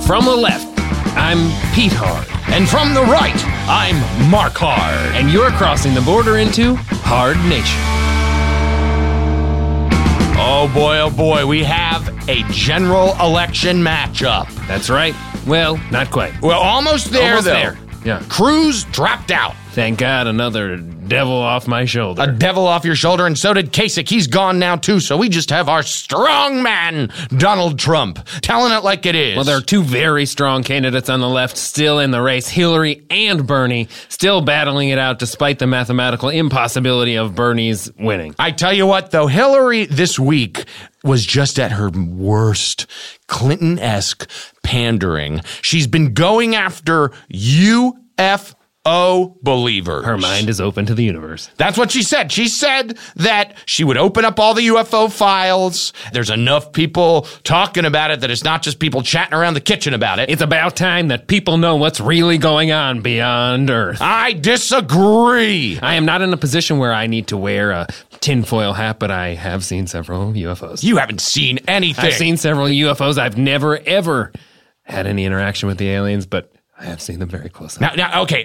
From the left, I'm Pete Hard. And from the right, I'm Mark Hard. And you're crossing the border into Hard Nation. Oh boy, we have a general election matchup. That's right. Well, not quite. Well, almost there, Almost though. there. Yeah. Cruz dropped out. Thank God, another devil off my shoulder. A devil off your shoulder, and so did Kasich. He's gone now, too, so we just have our strong man, Donald Trump, telling it like it is. Well, there are two very strong candidates on the left still in the race, Hillary and Bernie, still battling it out despite the mathematical impossibility of Bernie's winning. I tell you what, though, Hillary this week was just at her worst, Clinton-esque pandering. She's been going after UFO believers. Her mind is open to the universe. That's what she said. She said that she would open up all the UFO files. There's enough people talking about it that it's not just people chatting around the kitchen about it. It's about time that people know what's really going on beyond Earth. I disagree. I am not in a position where I need to wear a tinfoil hat, but I have seen several UFOs. You haven't seen anything. I've seen several UFOs. I've never, ever had any interaction with the aliens, but I have seen them very closely. Now, okay,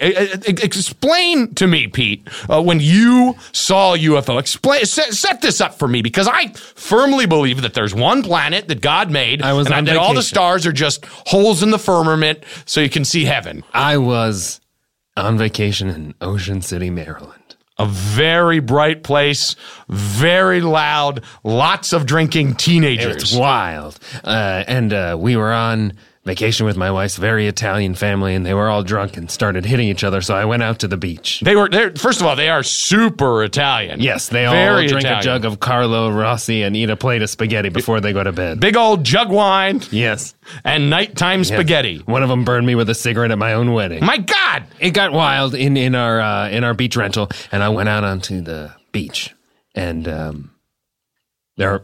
explain to me, Pete, when you saw a UFO, set this up for me, because I firmly believe that there's one planet that God made, and that all the stars are just holes in the firmament so you can see heaven. I was on vacation in Ocean City, Maryland. A very bright place, very loud, lots of drinking teenagers. It's wild. And we were on vacation with my wife's very Italian family, and they were all drunk and started hitting each other, so I went out to the beach. First of all, they are super Italian. Yes, they all drink a jug of Carlo Rossi and eat a plate of spaghetti before they go to bed. Big old jug wine. Yes. And nighttime spaghetti. One of them burned me with a cigarette at my own wedding. My God! It got wild in our beach rental, and I went out onto the beach, and there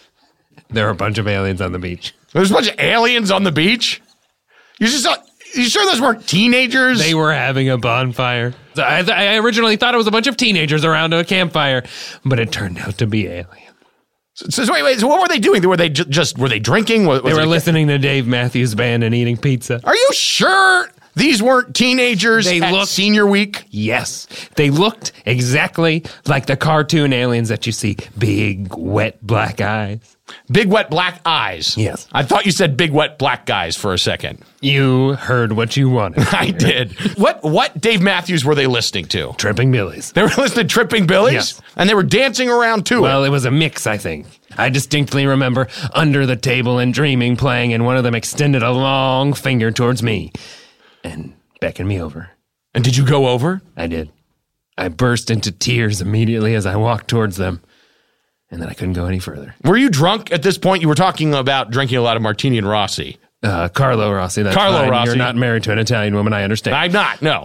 are a bunch of aliens on the beach. There's a bunch of aliens on the beach? You sure those weren't teenagers? They were having a bonfire. I originally thought it was a bunch of teenagers around a campfire, but it turned out to be aliens. So wait, so what were they doing? Were they drinking? They were listening to Dave Matthews Band and eating pizza. Are you sure these weren't teenagers at senior week? Yes. They looked exactly like the cartoon aliens that you see. Big, wet, black eyes. Big, wet, black eyes. Yes. I thought you said big, wet, black guys for a second. You heard what you wanted. I did. What Dave Matthews were they listening to? Tripping Billies. They were listening to Tripping Billies? Yes. And they were dancing around to it. Well, it was a mix, I think. I distinctly remember Under the Table and Dreaming playing, and one of them extended a long finger towards me and beckoned me over. And did you go over? I did. I burst into tears immediately as I walked towards them. And then I couldn't go any further. Were you drunk at this point? You were talking about drinking a lot of Martini and Rossi. Carlo Rossi. That's Carlo fine. Rossi. You're not married to an Italian woman, I understand. I'm not, no.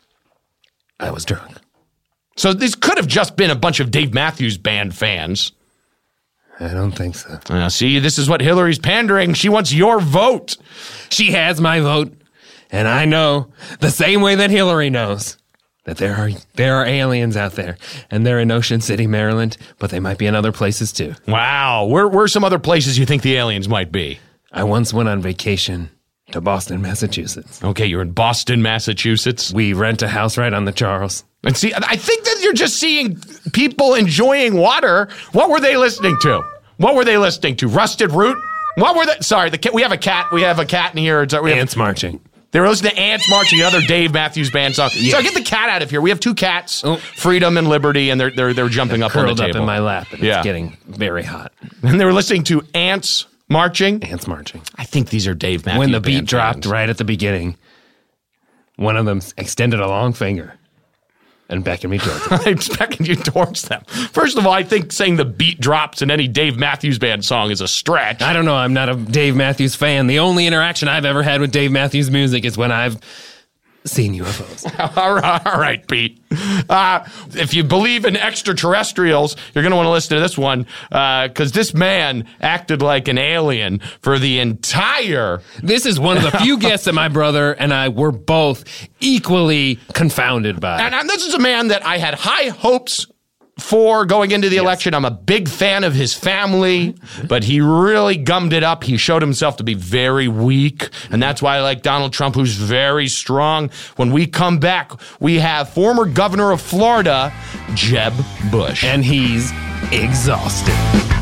I was drunk. So this could have just been a bunch of Dave Matthews Band fans. I don't think so. See, this is what Hillary's pandering. She wants your vote. She has my vote. And I know, the same way that Hillary knows, that there are aliens out there, and they're in Ocean City, Maryland, but they might be in other places too. Wow. Where are some other places you think the aliens might be? I once went on vacation to Boston, Massachusetts. Okay, you're in Boston, Massachusetts. We rent a house right on the Charles. And see, I think that you're just seeing people enjoying water. What were they listening to? Rusted Root? What were they? Sorry, we have a cat. We have a cat in here. Ants marching. They were listening to Ants Marching, another Dave Matthews Band song. Yes. So get the cat out of here. We have two cats, Freedom and Liberty, and they're jumping up on the table. Curled up in my lap, and it's getting very hot. And they were listening to Ants Marching. Ants Marching. I think these are Dave Matthews When the Band beat dropped fans. right at the beginning, one of them extended a long finger and beckoned me towards them. I beckoned you towards them. First of all, I think saying the beat drops in any Dave Matthews Band song is a stretch. I don't know. I'm not a Dave Matthews fan. The only interaction I've ever had with Dave Matthews music is when I've seen UFOs. All right, Pete. If you believe in extraterrestrials, you're going to want to listen to this one because this man acted like an alien for the entire... This is one of the few guests that my brother and I were both equally confounded by. And this is a man that I had high hopes for going into the election. I'm a big fan of his family, but he really gummed it up. He showed himself to be very weak, and that's why I like Donald Trump, who's very strong. When we come back, we have former governor of Florida, Jeb Bush. And he's exhausted.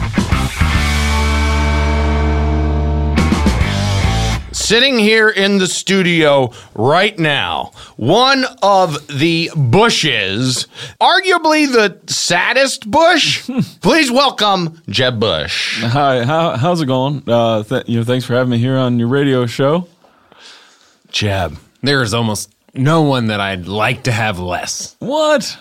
Sitting here in the studio right now, one of the Bushes, arguably the saddest Bush. Please welcome Jeb Bush. Hi, how's it going? Thanks for having me here on your radio show. Jeb. There is almost no one that I'd like to have less. What?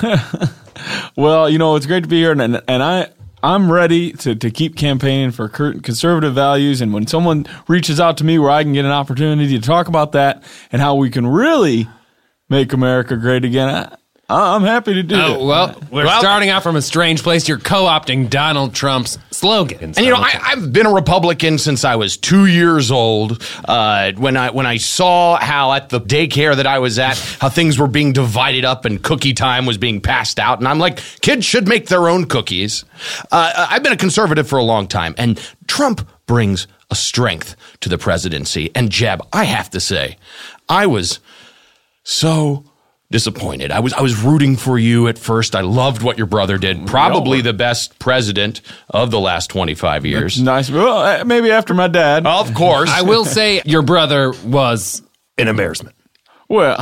Well, it's great to be here, and I'm ready to keep campaigning for conservative values, and when someone reaches out to me where I can get an opportunity to talk about that and how we can really make America great again, I'm happy to do it. Well, we're starting out from a strange place. You're co-opting Donald Trump's slogan. And I've been a Republican since I was 2 years old. When I saw how at the daycare that I was at, how things were being divided up and cookie time was being passed out, and I'm like, kids should make their own cookies. I've been a conservative for a long time, and Trump brings a strength to the presidency. And Jeb, I have to say, I was so disappointed. I was rooting for you at first. I loved what your brother did. Probably the best president of the last 25 years. That's nice. Well, maybe after my dad. Of course. I will say your brother was an embarrassment. Well,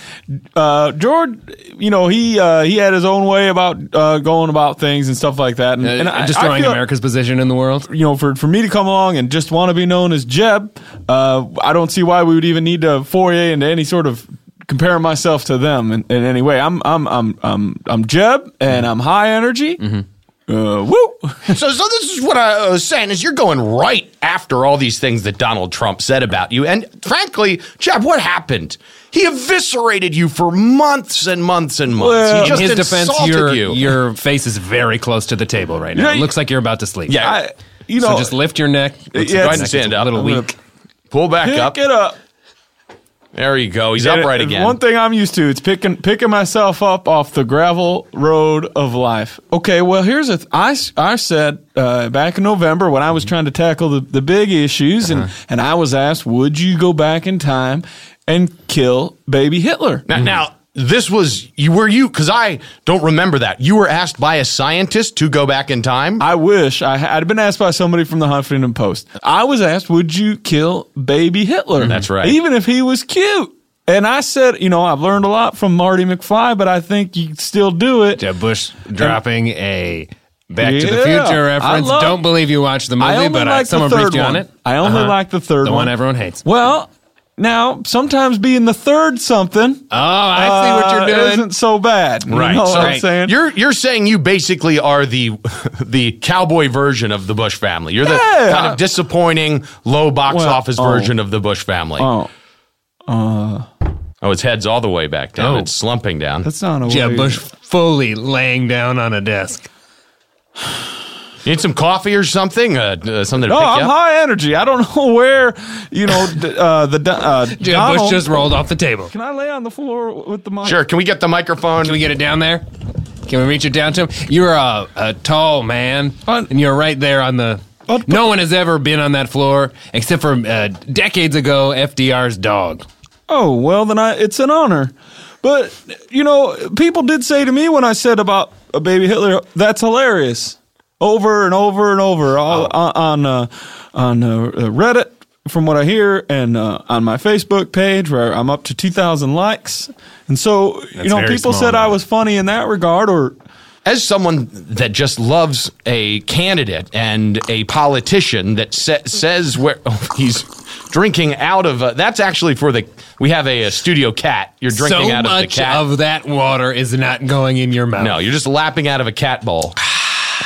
George, he had his own way about going about things and stuff like that, and destroying America's position in the world. For me to come along and just want to be known as Jeb, I don't see why we would even need to foray into any sort of comparing myself to them in any way. I'm Jeb, and I'm high energy. Mm-hmm. Woo! So this is what I was saying, is you're going right after all these things that Donald Trump said about you. And frankly, Jeb, what happened? He eviscerated you for months and months and months. Well, he just in his defense, insulted you. Your face is very close to the table right now. It looks like you're about to sleep. Yeah. So just lift your neck. Go ahead and stand up. A little weak. Pull back up. Pick it up. There you go. He's upright again. One thing I'm used to is picking myself up off the gravel road of life. Okay, well, here's I said back in November when I was trying to tackle the big issues, and I was asked, would you go back in time and kill baby Hitler? Now this was because I don't remember that. You were asked by a scientist to go back in time? I wish. I'd been asked by somebody from the Huffington Post. I was asked, would you kill baby Hitler? That's right. Even if he was cute. And I said, I've learned a lot from Marty McFly, but I think you still do it. Jeb Bush dropping a Back to the Future reference. Don't believe you watched the movie, but someone briefed you on it. I only like the third one. The one everyone hates. Well, now, sometimes being the third something. Oh, I see what you're doing. Isn't so bad. Right. You know what I'm saying? You're saying you basically are the cowboy version of the Bush family. You're the kind of disappointing, low box office version of the Bush family. His head's all the way back down. It's slumping down. That's not a Jeb Bush fully laying down on a desk. You need some coffee or something? Something to pick you up? I'm high energy. I don't know where, Jeb Bush just rolled off the table. Can I lay on the floor with the mic? Sure. Can we get the microphone? Can we get it down there? Can we reach it down to him? You're a tall man, and you're right there on the... No one has ever been on that floor, except for decades ago, FDR's dog. Oh, well, then it's an honor. But, people did say to me when I said about a baby Hitler, that's hilarious. Over and over and over on Reddit, from what I hear, and on my Facebook page where I'm up to 2,000 likes. And so, people said I was funny in that regard. Or as someone that just loves a candidate and a politician that says where he's drinking out of that's actually for we have a studio cat. You're drinking out of the cat. So much of that water is not going in your mouth. No, you're just lapping out of a cat bowl.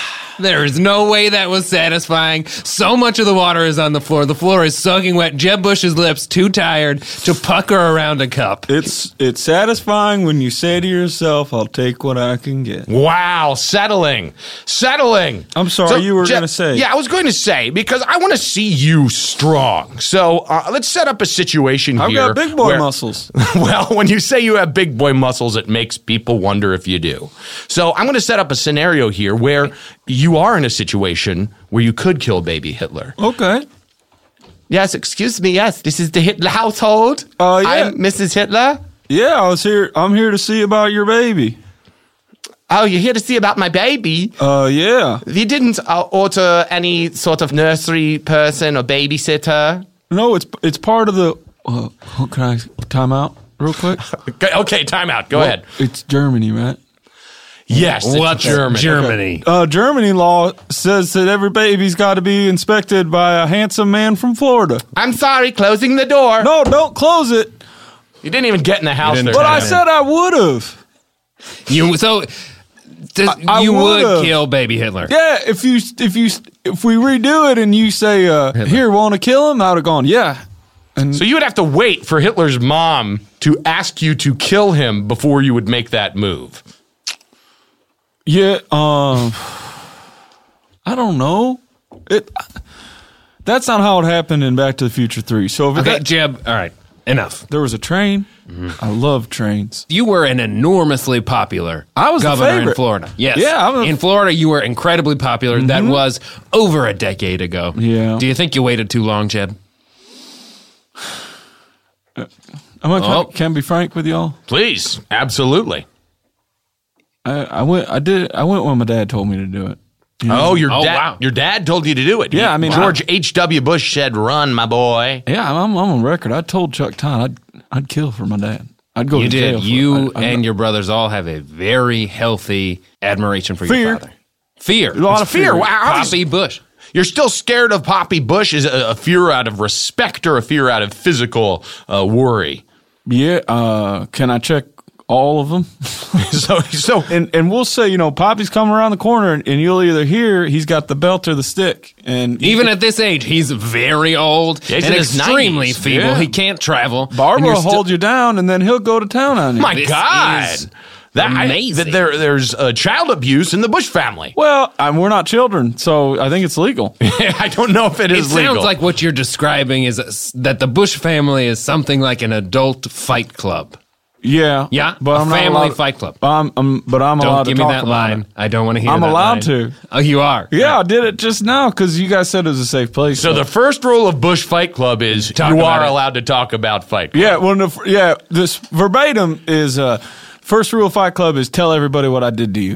There is no way that was satisfying. So much of the water is on the floor. The floor is soaking wet. Jeb Bush's lips too tired to pucker around a cup. It's satisfying when you say to yourself, I'll take what I can get. Wow, settling. I'm sorry, you were going to say. Yeah, I was going to say, because I want to see you strong. So let's set up a situation here. I've got big boy muscles. Well, when you say you have big boy muscles, it makes people wonder if you do. So I'm going to set up a scenario here where you are in a situation where you could kill baby Hitler. Okay. Yes, excuse me. Yes, this is the Hitler household. Yeah. I'm Mrs. Hitler. Yeah, I'm here to see about your baby. Oh, you're here to see about my baby? Yeah. You didn't order any sort of nursery person or babysitter? No, it's part of the... can I time out real quick? Okay, time out. Go ahead. It's Germany, right? Yes, What's Germany? Germany law says that every baby's got to be inspected by a handsome man from Florida. I'm sorry, closing the door. No, don't close it. You didn't even get in the house there. But I said I would have. You would kill baby Hitler. Yeah, if we redo it and you say, here, want to kill him? I would have gone, yeah. And so you would have to wait for Hitler's mom to ask you to kill him before you would make that move. Yeah, I don't know. That's not how it happened in Back to the Future 3. So if Jeb, all right, enough. There was a train. Mm-hmm. I love trains. You were an enormously popular governor in Florida. Yes. Yeah. In Florida, you were incredibly popular. Mm-hmm. That was over a decade ago. Yeah. Do you think you waited too long, Jeb? Can I be frank with y'all? Please. Absolutely. I went when my dad told me to do it. Oh, your dad told you to do it. Yeah, I mean, George H.W. Bush said, "Run, my boy." Yeah, I'm on record. I told Chuck Todd I'd kill for my dad. I'd go to jail. You and your brothers all have a very healthy admiration for your father. Fear. A lot of fear. Poppy Bush. You're still scared of Poppy Bush? Is a fear out of respect or a fear out of physical worry? Yeah. Can I check all of them? and we'll say, Poppy's coming around the corner, and you'll either hear he's got the belt or the stick. And even at this age, he's very old and extremely feeble. Yeah. He can't travel. Barbara will hold you down, and then he'll go to town on you. My God. Amazing. There's child abuse in the Bush family. Well, we're not children, so I think it's legal. I don't know if it is legal. It sounds like what you're describing is that the Bush family is something like an adult fight club. Yeah. Yeah? But I'm family fight club. But I'm allowed to talk about it. Don't give me that line. I don't want to hear that line. I'm allowed to. Oh, you are? Yeah, I did it just now because you guys said it was a safe place. So the first rule of Bush Fight Club is you are allowed to talk about Fight Club. Yeah, this verbatim is... first rule of Fight Club is tell everybody what I did to you.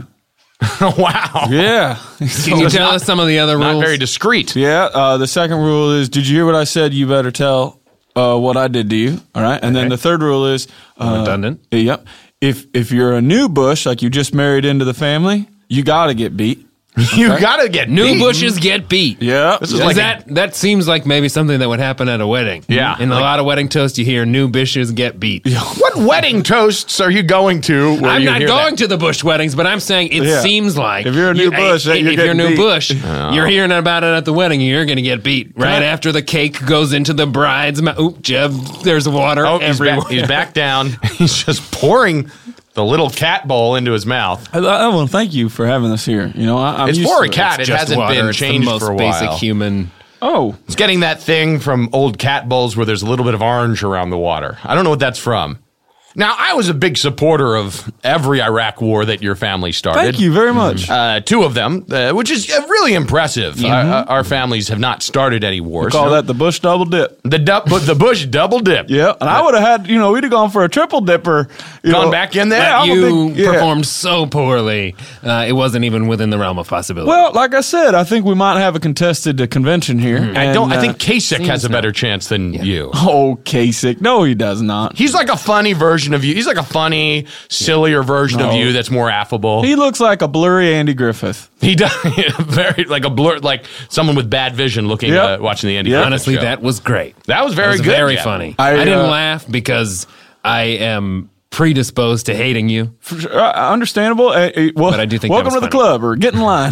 Wow. Yeah. Can you tell us some of the other rules? Not very discreet. Yeah. The second rule is, did you hear what I said? You better tell what I did to you. All right. And then the third rule is... redundant. Yep. If you're a new Bush, like you just married into the family, you got to get beat. You gotta get new Bushes get beat. Yeah, this is that seems like maybe something that would happen at a wedding. Yeah, in a lot of wedding toasts, you hear new Bushes get beat. What wedding toasts are you going to? I'm not going to the Bush weddings, but I'm saying it seems like if you're a new Bush, if you're a new Bush, you're hearing about it at the wedding. You're going to get beat right after the cake goes into the bride's mouth. Oop, Jeb, there's water everywhere. He's back down. He's just pouring the little cat bowl into his mouth. I want to thank you for having us here. It's for a cat. It hasn't been changed for a while. Basic human. Oh, it's getting that thing from old cat bowls where there's a little bit of orange around the water. I don't know what that's from. Now, I was a big supporter of every Iraq war that your family started. Thank you very much. 2 of them, which is really impressive. Mm-hmm. Our families have not started any wars. We call that the Bush double dip. The Bush double dip. Yeah, and I would have had, we'd have gone for a triple dipper. Gone back in there? But you performed so poorly, it wasn't even within the realm of possibility. Well, like I said, I think we might have a contested convention here. Mm-hmm. I think Kasich has a better chance than you. Oh, Kasich. No, he does not. He's like a funny version of you. He's like a funny, sillier version of you that's more affable. He looks like a blurry Andy Griffith. He does. Very like a blur, like someone with bad vision looking, watching the Andy Griffith Honestly, show. that was great. That was very good. Very funny. I didn't laugh because I am predisposed to hating you. Understandable. Well, but I do think welcome to the club, or get in line.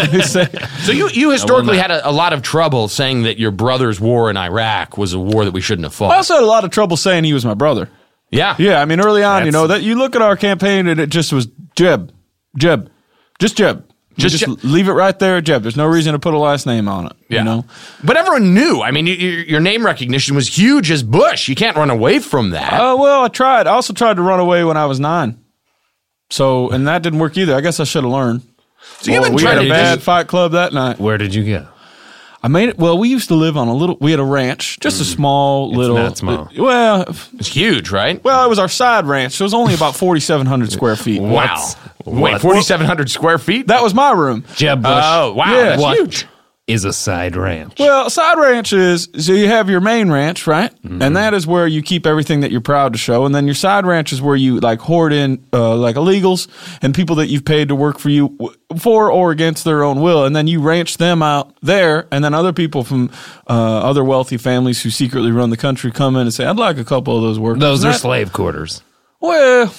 So you historically had a lot of trouble saying that your brother's war in Iraq was a war that we shouldn't have fought. I also had a lot of trouble saying he was my brother. Yeah. Yeah, I mean, early on, that you look at our campaign and it just was Jeb. Just Jeb. Just leave it right there, Jeb. There's no reason to put a last name on it. Yeah. You know? But everyone knew. I mean, your name recognition was huge as Bush. You can't run away from that. Well, I tried. I also tried to run away when I was 9. So, and that didn't work either. I guess I should have learned. So you've been we had trying a to bad fight club that night. Where did you go? I made it. Well, we used to live on we had a ranch, just a small little. Not small. Well, It's huge, right? Well, it was our side ranch. So it was only about 4,700 square feet. Wow. Wait, 4,700 square feet? That was my room. Jeb Bush. Oh, wow. Yeah. That's What huge. is a side ranch? Well, side ranch is, so you have your main ranch, right? Mm-hmm. And that is where you keep everything that you're proud to show. And then your side ranch is where you like hoard in like illegals and people that you've paid to work for you for or against their own will. And then you ranch them out there. And then other people from other wealthy families who secretly run the country come in and say, I'd like a couple of those workers. Those And are slave quarters. Well,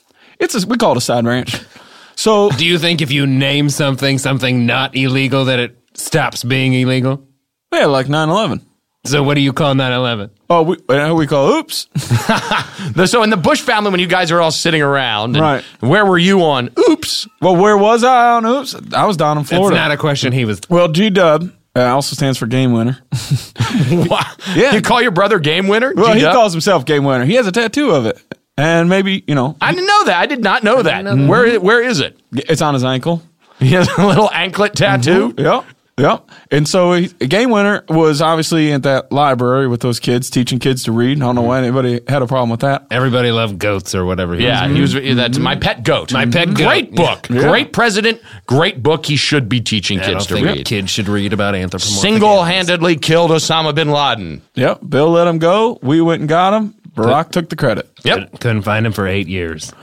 we call it a side ranch. So Do you think if you name something not illegal, that it stops being illegal? yeah, like 9/11. So what do you call 9/11? Oh, we call oops. So in the Bush family, when you guys are all sitting around, and Right. where were you on Oops? Well, where was I on oops? I was down in It's Florida. not a question he was... Well, G-Dub also stands for game winner. Wow. Yeah. You call your brother game winner? Well, he G-Dub? calls himself game winner. He has a tattoo of it. And maybe, I didn't know that. I did not know that. Where is it? it's on his ankle. He has a little anklet tattoo. Yep. And so game winner was obviously at that library with those kids, teaching kids to read. I don't know why anybody had a problem with that. Everybody loved goats or whatever. Yeah, he was. That's My Pet Goat. My Pet Goat. Great book. Yeah. Great president. Great book. He should be teaching I don't kids to think read. kids should read about anthropomorphic Single-handedly killed Osama bin Laden. Yep. Bill let him go. We went and got him. Barack took the credit. Yep. Couldn't find him for 8 years.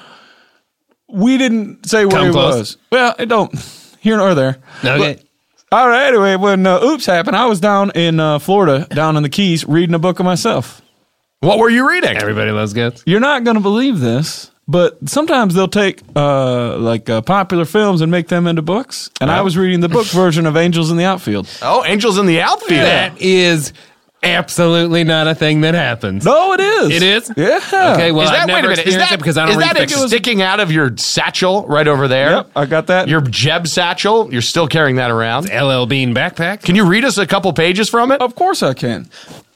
We didn't say where Come he close. was. Well, it don't. Here nor there. Okay. But- all right. Anyway, when oops happened, I was down in Florida, down in the Keys, reading a book of myself. What were you reading? Everybody loves goats. You're not going to believe this, but sometimes they'll take popular films and make them into books. And I was reading the book version of Angels in the Outfield. Oh, Angels in the Outfield. That is absolutely not a thing that happens. No, it is. It is? Yeah. Okay, well, Is that, I've wait a never minute, is experienced that, it because I don't is read that fiction. sticking out of your satchel right over there? Yep, I got that. Your Jeb satchel? You're still carrying that around? LL Bean backpack? Can you read us a couple pages from it? Of course I can.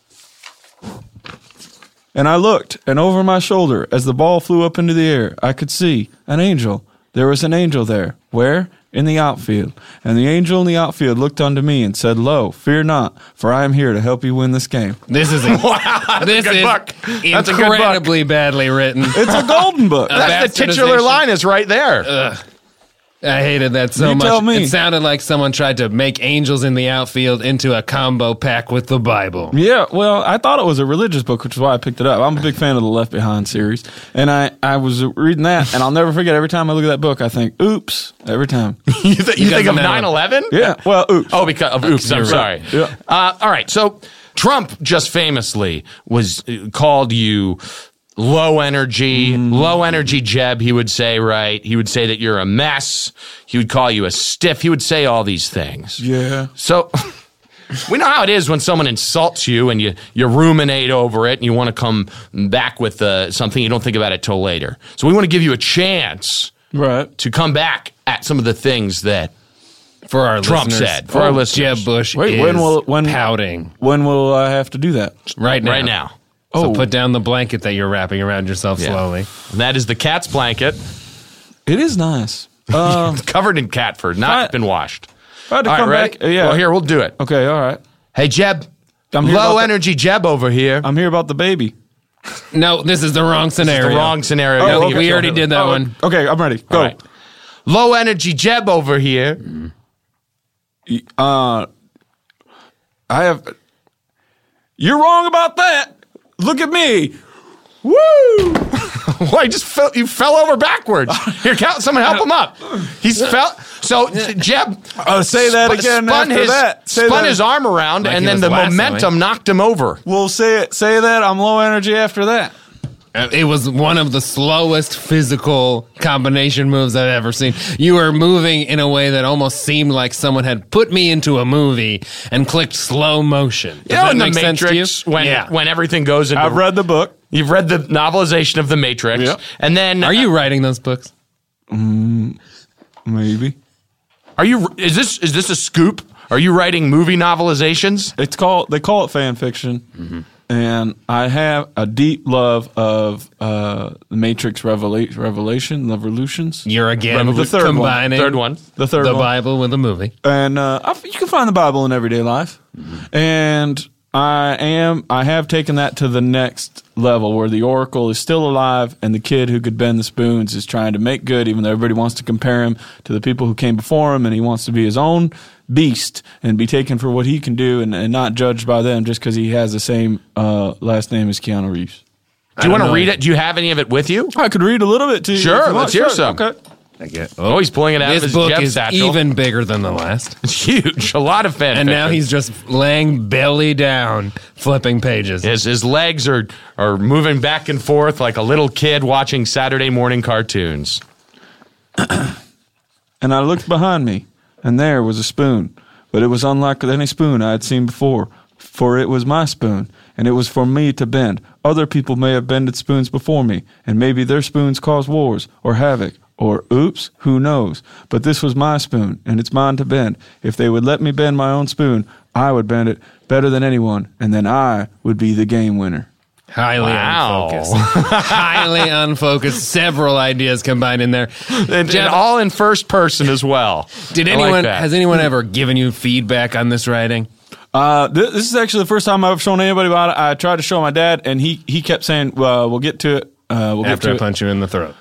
And I looked, and over my shoulder, as the ball flew up into the air, I could see an angel. There was an angel there. Where? In the outfield. And the angel in the outfield looked unto me and said, Lo, fear not, for I am here to help you win this game. This is this good is book. That's a good book. incredibly badly written. It's a golden book. That's the titular bastardization. line is right there. I hated that so You much. tell me. It sounded like someone tried to make Angels in the Outfield into a combo pack with the Bible. Yeah, well, I thought it was a religious book, which is why I picked it up. I'm a big fan of the Left Behind series. And I was reading that, and I'll never forget, every time I look at that book, I think, oops, every time. You think of know. 9/11? Yeah, well, oops. Oh, because of oops. I'm sorry. Yeah. All right. So Trump just famously was called you low energy Jeb. He would say, right? He would say that you're a mess. He would call you a stiff. He would say all these things. Yeah. So we know how it is when someone insults you and you ruminate over it and you want to come back with something. You don't think about it till later. So we want to give you a chance Right. to come back at some of the things that For our Trump listeners, said. For our listeners. Jeb Bush Wait, is when pouting When will I have to do that? right now. right now. So Oh. put down the blanket that you're wrapping around yourself Yeah. slowly. And that is the cat's blanket. It is nice. It's covered in cat fur, not been washed. I had to All right, come ready? back. Yeah. Well, here, we'll do it. Okay, all right. Hey, Jeb. I'm here Low about energy Jeb over here. I'm here about the baby. No, this is the wrong scenario. The wrong scenario. Oh, okay. We already did that one. Okay, I'm ready. Go. All right. Low energy Jeb over here. I have. You're wrong about that. Look at me. Woo! Why you fell over backwards? Here, someone help him up. He's fell. So Jeb, Say that again after that. Say spun that. his arm around, Like and he then was the lassoing. momentum knocked him over. Well, say it. Say that. I'm low energy after that. It was one of the slowest physical combination moves I've ever seen. You were moving in a way that almost seemed like someone had put me into a movie and clicked slow motion. Does that in make The sense Matrix, to you? when everything goes into... I've read the book. You've read the novelization of The Matrix. Yep. And then... Are you writing those books? Maybe. Are you? Is this a scoop? Are you writing movie novelizations? They call it fan fiction, and I have a deep love of the Matrix Revolutions. You're again The third one. combining Third one. The third the one. Bible with the movie. And you can find the Bible in everyday life, and I have taken that to the next level where the Oracle is still alive and the kid who could bend the spoons is trying to make good, even though everybody wants to compare him to the people who came before him, and he wants to be his own beast and be taken for what he can do and not judged by them just because he has the same last name as Keanu Reeves. Do you want to read it? Do you have any of it with you? I could read a little bit to you. Sure, let's hear some. Okay. Oh, he's pulling it out of This his book Jeff is satchel. even bigger than the last. It's huge. A lot of fan And fiction. now he's just laying belly down, flipping pages. His legs are moving back and forth like a little kid watching Saturday morning cartoons. And I looked behind me, and there was a spoon, but it was unlike any spoon I had seen before, for it was my spoon, and it was for me to bend. Other people may have bended spoons before me, and maybe their spoons caused wars or havoc, or oops, who knows? But this was my spoon, and it's mine to bend. If they would let me bend my own spoon, I would bend it better than anyone, and then I would be the game winner. Highly unfocused. Highly unfocused. Several ideas combined in there. And all in first person as well. Has anyone ever given you feedback on this writing? This is actually the first time I've shown anybody about it. I tried to show my dad, and he kept saying, we'll get to it. After I punch you in the throat.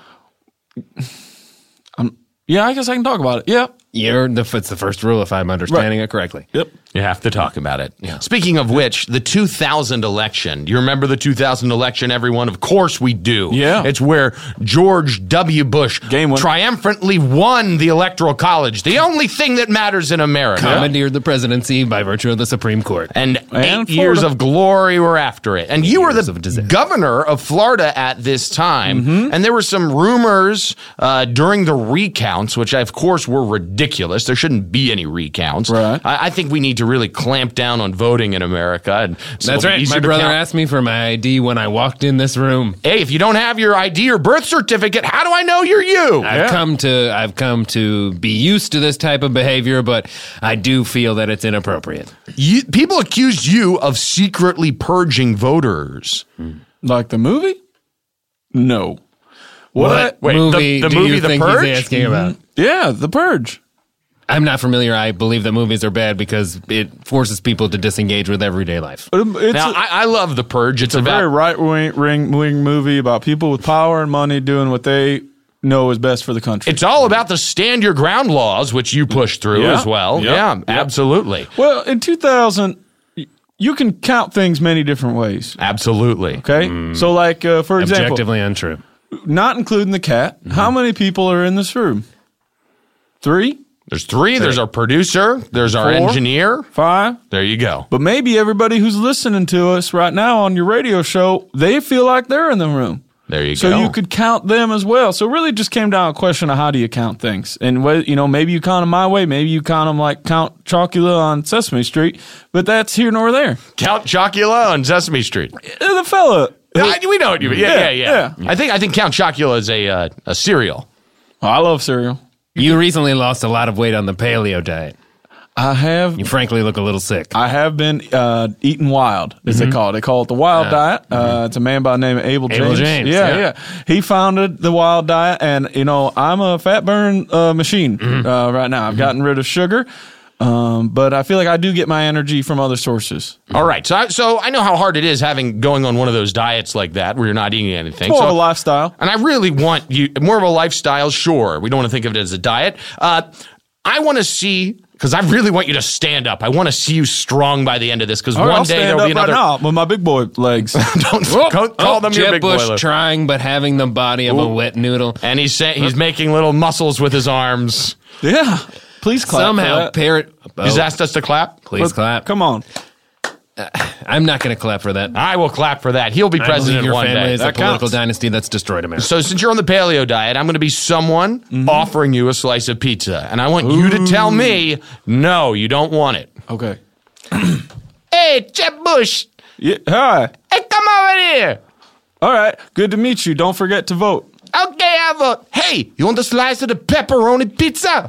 Yeah, I guess I can talk about it. Yeah. It's the first rule if I'm understanding it correctly. Yep. You have to talk about it. Yeah. Speaking of which, the 2000 election. Do you remember the 2000 election, everyone? Of course we do. Yeah. It's where George W. Bush triumphantly won the Electoral College, the only thing that matters in America. Commandeered the presidency by virtue of the Supreme Court. And 8 years of glory were after it. And you were the governor of Florida at this time. Mm-hmm. And there were some rumors during the recounts, which of course were ridiculous. There shouldn't be any recounts. Right. I think we need to really clamp down on voting in America. And so that's right. My brother asked me for my ID when I walked in this room. Hey, if you don't have your ID or birth certificate, how do I know you're you? I've come to be used to this type of behavior, but I do feel that it's inappropriate. People accused you of secretly purging voters. Like the movie? No. What movie the do movie you The think Purge? he's asking about? Yeah, The Purge. I'm not familiar. I believe that movies are bad because it forces people to disengage with everyday life. I love The Purge. It's a very right-wing movie about people with power and money doing what they know is best for the country. It's all about the stand your ground laws, which you pushed through as well. Yep. Absolutely. Well, in 2000, you can count things many different ways. Absolutely. Okay? So, like, for example... Objectively untrue. Not including the cat. Mm-hmm. How many people are in this room? 3? There's 3. There's our producer. There's our 4, engineer. 5. There you go. But maybe everybody who's listening to us right now on your radio show, they feel like they're in the room. There you go. So you could count them as well. So it really just came down to a question of how do you count things. And, maybe you count them my way. Maybe you count them like Count Chocula on Sesame Street. But that's here nor there. Count Chocula on Sesame Street. The fella. We know what you mean. Yeah. I think Count Chocula is a cereal. Oh, I love cereal. You recently lost a lot of weight on the paleo diet. I have. You frankly look a little sick. I have been eating wild, as they call it. They call it the Wild Diet. It's a man by the name of Abel James. Yeah. He founded the Wild Diet, and I'm a fat burn machine right now. I've gotten rid of sugar. But I feel like I do get my energy from other sources. All right. So I know how hard it is going on one of those diets like that where you're not eating anything. It's more of a lifestyle. And I really want you, more of a lifestyle, sure. We don't want to think of it as a diet. I want to see, because I really want you to stand up. I want to see you strong by the end of this, because one day there'll be another. Right now with my big boy legs. Don't call them your Jeb big Bush boy. trying, but having the body of a wet noodle. And he's making little muscles with his arms. Yeah. Please clap. Somehow, Parrot. He's asked us to clap. Please clap. Come on. I'm not going to clap for that. I will clap for that. He'll be president your one family day. is a political dynasty that's destroyed America. So since you're on the paleo diet, I'm going to be someone offering you a slice of pizza. And I want you to tell me, no, you don't want it. Okay. Hey, Jeb Bush. Yeah, hi. Hey, come over here. All right. Good to meet you. Don't forget to vote. Okay, I vote. Hey, you want a slice of the pepperoni pizza?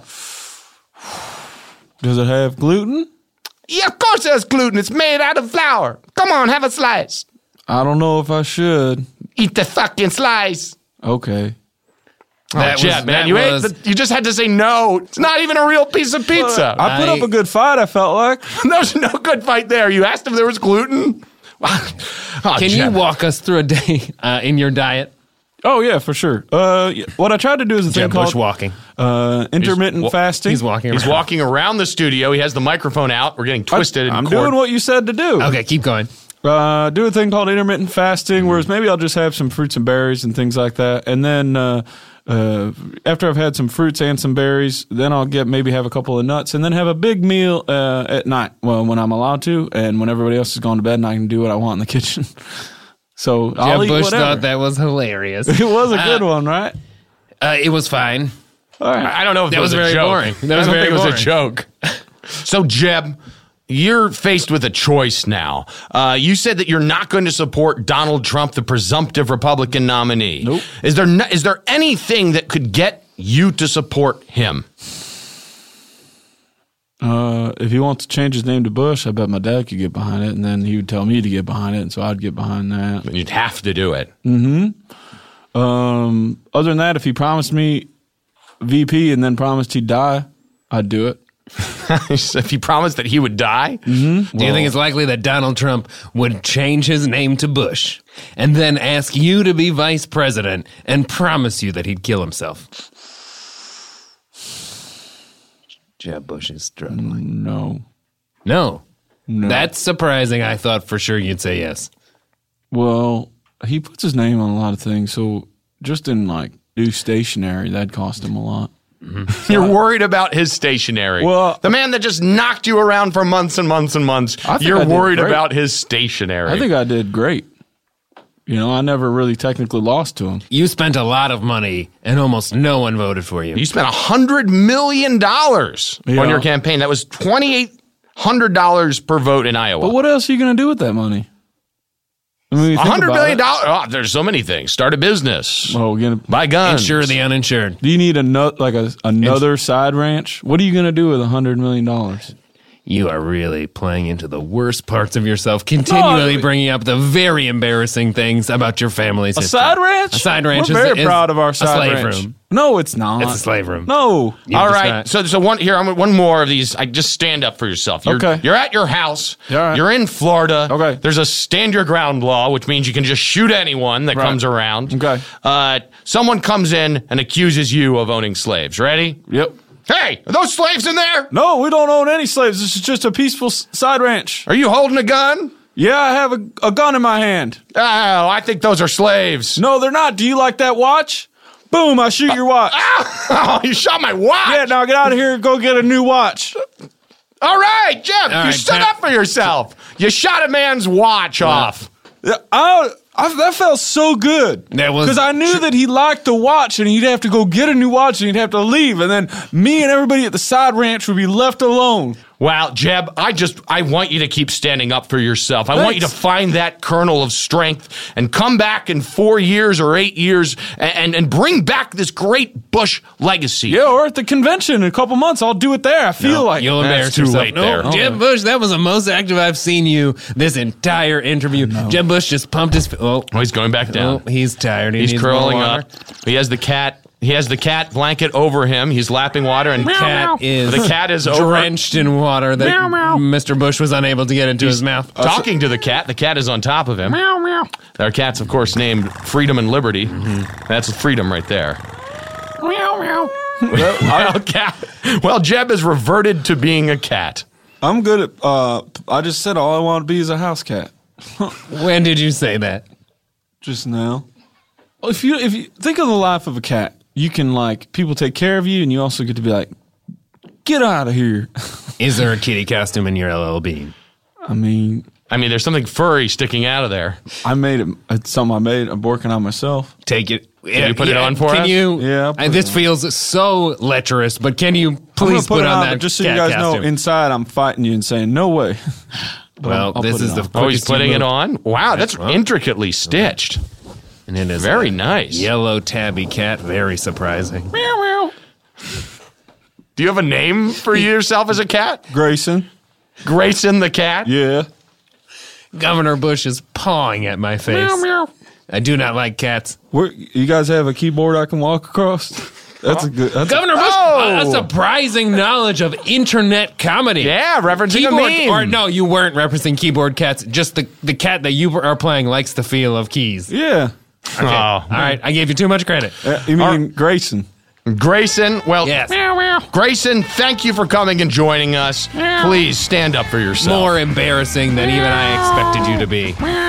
Does it have gluten? Yeah, of course there's gluten. It's made out of flour. Come on, have a slice. I don't know if I should. Eat the fucking slice. Okay. Jeb, man, you just had to say no. It's not even a real piece of pizza. I put up a good fight, I felt like. There's no good fight there. You asked if there was gluten. Can you walk us through a day in your diet? Oh, yeah, for sure. What I tried to do is a thing called walking. Intermittent fasting. He's walking around. He's walking around the studio. He has the microphone out. We're getting twisted. I'm doing what you said to do. Okay, keep going. Do a thing called intermittent fasting, whereas maybe I'll just have some fruits and berries and things like that. And then after I've had some fruits and some berries, then I'll maybe have a couple of nuts and then have a big meal at night. Well, when I'm allowed to and when everybody else is gone to bed and I can do what I want in the kitchen. So I'll eat Bush whatever. thought that was hilarious. It was a good one, right? It was fine. All right. I don't know if that was a very joke. boring. I don't think it was a joke. So, Jeb, you're faced with a choice now. You said that you're not going to support Donald Trump, the presumptive Republican nominee. Nope. Is there anything that could get you to support him? If he wants to change his name to Bush, I bet my dad could get behind it, and then he would tell me to get behind it, and so I'd get behind that. You'd have to do it. Other than that, if he promised me VP and then promised he'd die, I'd do it. If he promised that he would die? Do you think it's likely that Donald Trump would change his name to Bush and then ask you to be vice president and promise you that he'd kill himself? Jeb Bush is struggling. No. That's surprising. I thought for sure you'd say yes. Well, he puts his name on a lot of things, so just in like new stationery, that'd cost him a lot. You're worried about his stationery. Well, the man that just knocked you around for months and months and months. You're worried about his stationery. I think I did great. You know, I never really technically lost to him. You spent a lot of money, and almost no one voted for you. You spent $100 million on your campaign. That was $2,800 per vote in Iowa. But what else are you going to do with that money? I mean, $100 million. Oh, there's so many things. Start a business. Buy guns. Insure the uninsured. Do you need another side ranch? What are you going to do with $100 million? You are really playing into the worst parts of yourself, continually bringing up the very embarrassing things about your family's history. Side ranch? A side ranch We're very proud of our side ranch. Room. No, it's not. It's a slave room. No. All right. So one more of these. Just stand up for yourself. Okay. You're at your house. All right. You're in Florida. Okay. There's a stand your ground law, which means you can just shoot anyone that comes around. Okay. Someone comes in and accuses you of owning slaves. Ready? Yep. Hey, are those slaves in there? No, we don't own any slaves. This is just a peaceful side ranch. Are you holding a gun? Yeah, I have a gun in my hand. Oh, I think those are slaves. No, they're not. Do you like that watch? Boom, I shoot your watch. Oh, you shot my watch. Yeah, now get out of here and go get a new watch. All right, Jeff, you stood up for yourself. You shot a man's watch off. That felt so good. Because I knew that he liked the watch and he'd have to go get a new watch and he'd have to leave. And then me and everybody at the side ranch would be left alone. Wow, Jeb, I want you to keep standing up for yourself. I want you to find that kernel of strength and come back in 4 years or 8 years and bring back this great Bush legacy. Yeah, or at the convention in a couple months, I'll do it there. I feel like you'll embarrass too yourself. late there. Jeb Bush, that was the most active I've seen you this entire interview. Jeb Bush just pumped his... Oh, he's going back down. Oh, he's tired. He's curling up. He has the cat. He has the cat blanket over him. He's lapping water, and the cat is drenched in water that Mr. Bush was unable to get into his mouth. Talking to the cat. The cat is on top of him. Our cat's, of course, named Freedom and Liberty. That's freedom right there. Well, Jeb has reverted to being a cat. I'm good at... I just said all I want to be is a house cat. When did you say that? Just now. If you think of the life of a cat, you can people take care of you, and you also get to be like, get out of here. Is there a kitty costume in your LL Bean? I mean, I mean, there's something furry sticking out of there. I made it. It's something I made. I'm working on myself. Take it. Can you put it on for us? Can you? Yeah. This feels so lecherous, but can you please put on that just so you guys know, inside I'm fighting you and saying, no way. Well, this is the Oh, he's putting it on? Wow, that's intricately stitched. And it is very nice. Yellow tabby cat. Very surprising. Meow, meow. Do you have a name for yourself as a cat? Grayson. Grayson the cat? Yeah. Governor Bush is pawing at my face. Meow, meow. I do not like cats. You guys have a keyboard I can walk across? That's a good. Governor Bush, a surprising knowledge of internet comedy. Yeah, referencing keyboard, a meme. Or no, you weren't referencing keyboard cats. Just the cat that you are playing likes the feel of keys. Yeah. Okay. All right, I gave you too much credit. You mean Grayson? Grayson, well, yes. Grayson, thank you for coming and joining us. Please stand up for yourself. More embarrassing than even I expected you to be.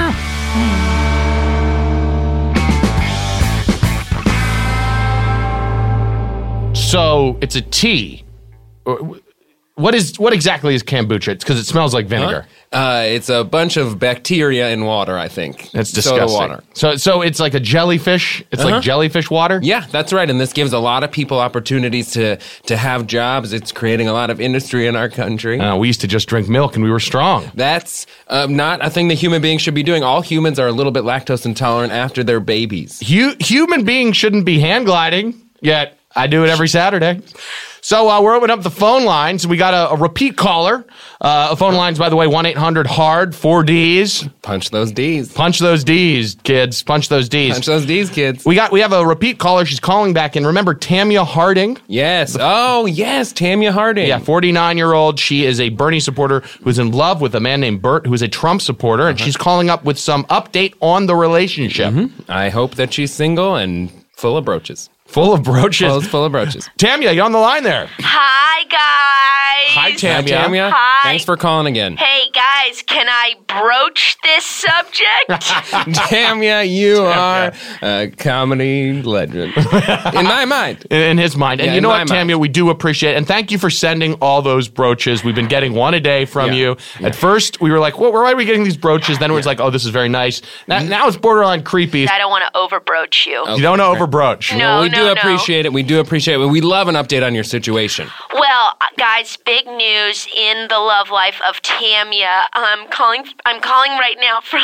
So it's a tea. What exactly is kombucha? It's because it smells like vinegar. It's a bunch of bacteria in water, I think. That's disgusting. Soda water. So it's like a jellyfish. It's like jellyfish water. Yeah, that's right. And this gives a lot of people opportunities to have jobs. It's creating a lot of industry in our country. We used to just drink milk and we were strong. That's not a thing that human beings should be doing. All humans are a little bit lactose intolerant after they're babies. Human beings shouldn't be hand gliding, yet I do it every Saturday. So we're opening up the phone lines. We got a repeat caller. Phone lines, by the way, 1-800-HARD, 4 Ds. Punch those Ds. Punch those Ds, kids. Punch those Ds. Punch those Ds, kids. We have a repeat caller. She's calling back in. Remember Tamia Harding? Yes. Oh, yes, Tamia Harding. Yeah, 49-year-old. She is a Bernie supporter who's in love with a man named Bert, who is a Trump supporter, and she's calling up with some update on the relationship. I hope that she's single and full of brooches. Full of brooches. Full of brooches. Tamia, you on the line there? Hi, guys. Hi, Tamia. Hi, Tamia. Hi. Thanks for calling again. Hey, guys, can I broach this subject? Tamia, you are a comedy legend. In my mind. In his mind. And Yeah, you know what, mind. Tamia, we do appreciate it. And thank you for sending all those brooches. We've been getting one a day from you. Yeah. At first, we were like, well, why are we getting these brooches? Then it was like, oh, this is very nice. Now it's borderline creepy. I don't want to overbroach you. You don't know over brooch. No. We do appreciate it. We do appreciate it. We love an update on your situation. Well, guys, big news in the love life of Tamia. I'm calling right now from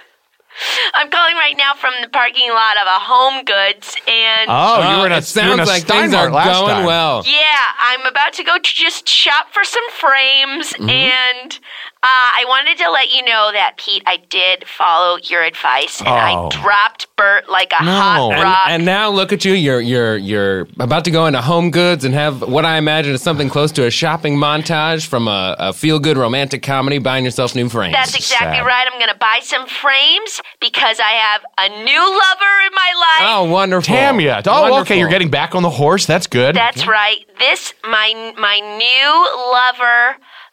the parking lot of a Home Goods, and You were in a it sounds like things Steinmart are last going time. well. yeah, I'm about to go to just shop for some frames, and I wanted to let you know that, Pete, I did follow your advice, and I dropped Bert like a hot rock. And now look at you. You're about to go into Home Goods and have what I imagine is something close to a shopping montage from a feel-good romantic comedy, buying yourself new frames. That's exactly Sad. right. I'm going to buy some frames because I have a new lover in my life. Oh, wonderful. Tamia. Oh, Wonderful. okay, you're getting back on the horse. That's good. That's right. My new lover,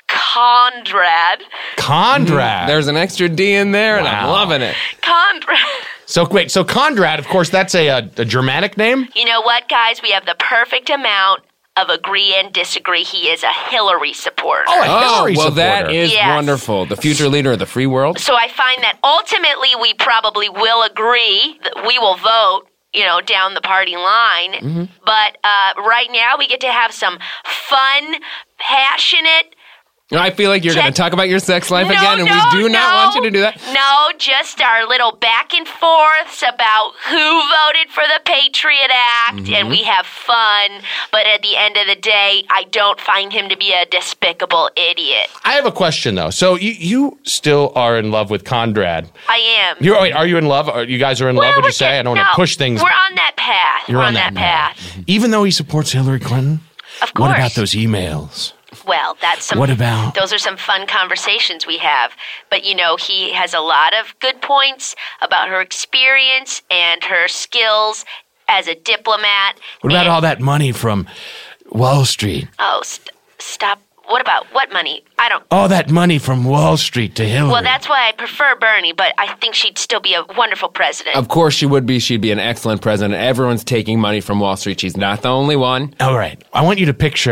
Conrad. There's There's an extra D in there, and I'm Wow. loving it. Conrad. So Conrad, of course, that's a Germanic name? You know what, guys? We have the perfect amount of agree and disagree. He is a Hillary supporter. Oh, a Oh, Hillary well, supporter. that is Yes. wonderful. The future leader of the free world. So I find that ultimately we probably will agree that we will vote, down the party line. But right now we get to have some fun, passionate. I feel like you're going to talk about your sex life again, and we do not want you to do that. No, just our little back and forths about who voted for the Patriot Act, and we have fun. But at the end of the day, I don't find him to be a despicable idiot. I have a question, though. So you still are in love with Conrad. I am. Are you in love? You guys are in love, would you say? I don't want to push things. We're on that path. You're We're on on that that path. Even though he supports Hillary Clinton? Of course. What about those emails? Well, What about? those are some fun conversations we have. But, he has a lot of good points about her experience and her skills as a diplomat. What about all that money from Wall Street? Oh, stop. What about what money? I don't. All that money from Wall Street to Hillary. Well, that's why I prefer Bernie, but I think she'd still be a wonderful president. Of course she would be. She'd be an excellent president. Everyone's taking money from Wall Street. She's not the only one. All right. I want you to picture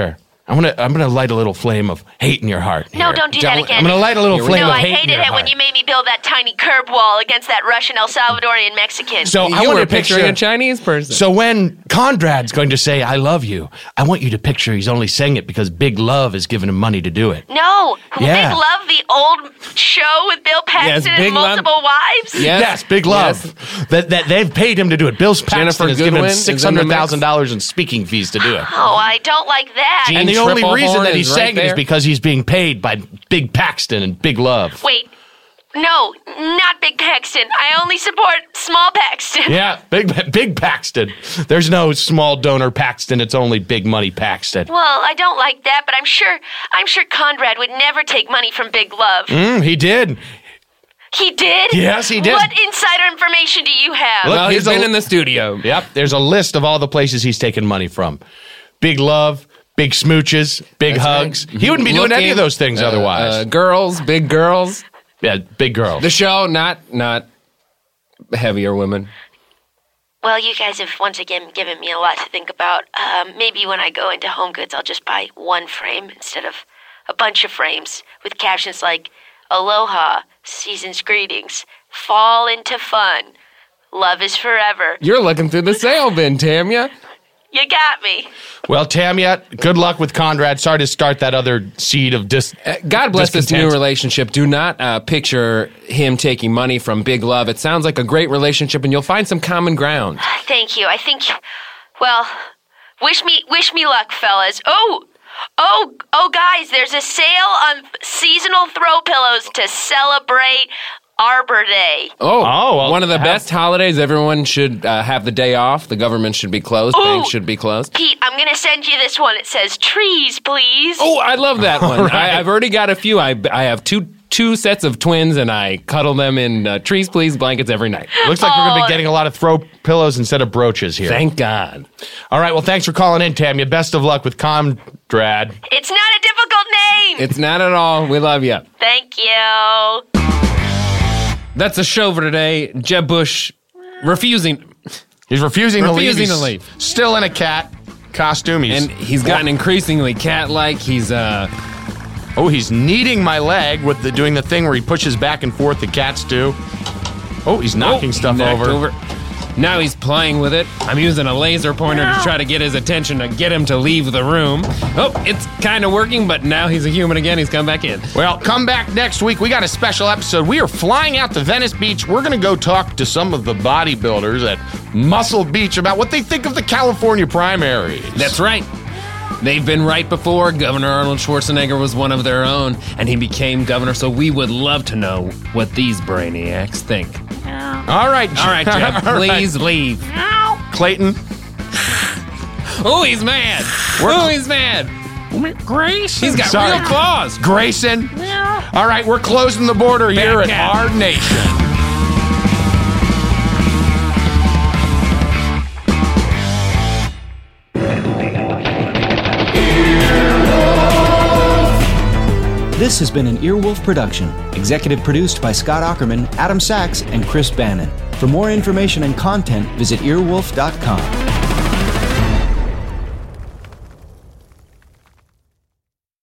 I'm gonna light a little flame of hate in your heart. No, don't do that again. I'm gonna light a little flame of hate in your heart. No, I hated it when you made me build that tiny curb wall against that Russian, El Salvadorian, Mexican. So I want to picture a Chinese person. So when Conrad's going to say "I love you," I want you to picture he's only saying it because Big Love is giving him money to do it. No, Yeah. Big Love, the old show with Bill Paxton and multiple wives. Yes, Big Love. Yes. That they've paid him to do it. Bill Paxton has given him $600,000 in speaking fees to do it. Oh, I don't like that. And the only reason that he's saying it is because he's being paid by Big Paxton and Big Love. Wait. No, not Big Paxton. I only support Small Paxton. Yeah, Big Paxton. There's no small donor Paxton. It's only big money Paxton. Well, I don't like that, but I'm sure Conrad would never take money from Big Love. He did. He did? Yes, he did. What insider information do you have? Well, he's been in the studio. Yep, there's a list of all the places he's taken money from. Big Love, big smooches, big hugs. He wouldn't be doing any of those things otherwise. Girls, big girls. Yeah, big girls. The show, not heavier women. Well, you guys have once again given me a lot to think about. Maybe when I go into Home Goods, I'll just buy one frame instead of a bunch of frames with captions like, Aloha, season's greetings, fall into fun, love is forever. You're looking through the sale bin, Tamia. You got me. Well, Tamia, good luck with Conrad. Sorry to start that other seed of God bless this new relationship. Do not picture him taking money from Big Love. It sounds like a great relationship, and you'll find some common ground. Thank you. I think, well, wish me luck, fellas. Oh, guys, there's a sale on seasonal throw pillows to celebrate Arbor Day. Well, one of the best holidays. Everyone should have the day off. The government should be closed. Banks should be closed. Pete, I'm going to send you this one. It says, trees, please. Oh, I love that one. Right. I've already got a few. I have two sets of twins, and I cuddle them in trees, please blankets every night. Looks like we're going to be getting a lot of throw pillows instead of brooches here. Thank God. All right, well, thanks for calling in, Tamia. Best of luck with Conrad. It's not a difficult name. It's not at all. We love you. Thank you. That's the show for today. Jeb Bush refusing. He's refusing to leave. He's still in a cat costume. He's gotten increasingly cat-like. He's he's kneading my leg with doing the thing where he pushes back and forth. The cats do. Oh, he's knocking stuff over. Now he's playing with it. I'm using a laser pointer to try to get his attention to get him to leave the room. Oh, it's kind of working, but now he's a human again. He's come back in. Well, come back next week. We got a special episode. We are flying out to Venice Beach. We're going to go talk to some of the bodybuilders at Muscle Beach about what they think of the California primaries. That's right. They've been right before. Governor Arnold Schwarzenegger was one of their own, and he became governor, so we would love to know what these brainiacs think. All right, Jeff, please leave. Clayton. Oh, he's mad. He's mad. Grace. He's got real claws. Grayson. All right, we're closing the border here at Hard Nation. This has been an Earwolf production, executive produced by Scott Aukerman, Adam Sachs, and Chris Bannon. For more information and content, visit earwolf.com.